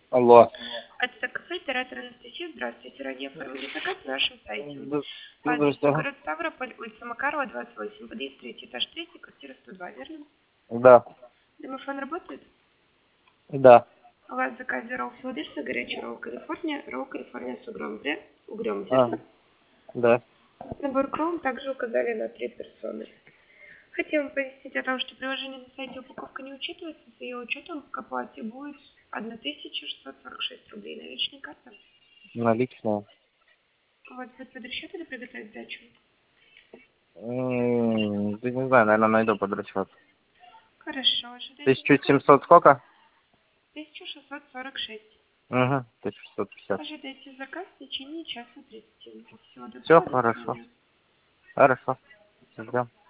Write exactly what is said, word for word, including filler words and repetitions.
Алло. Это кафе оператор Анастасия. Здравствуйте. Ранее оформили заказ на нашем сайте. Да, По адресу Здрасте. город Ставрополь, улица Макарова, двадцать восемь, подъезд третий, этаж третий, квартира сто два, верно? Да. Домофон работает? Да. У вас в заказе ролл Филадельфия, горячий ролл Калифорния, ролл Калифорния с угрём, ве- угрём, А, верно? да. Набор кром также указали на три персоны. Хотим вам пояснить о том, что приложение на сайте упаковка не учитывается, с ее учетом к оплате будет тысяча шестьсот сорок шесть рублей. Наличные карты. Наличные. У вас будет подрасчет или приготовить сдачу? М, Да не знаю, наверное, найду под расчет. Хорошо, ожидайте Тысяча заказ. семьсот сколько? тысяча шестьсот сорок шесть. Угу. Тысяча шестьсот пятьдесят. Ожидайте заказ в течение часа тридцати. Всего Все доброго, до хорошо. свидания. Хорошо. Ждем.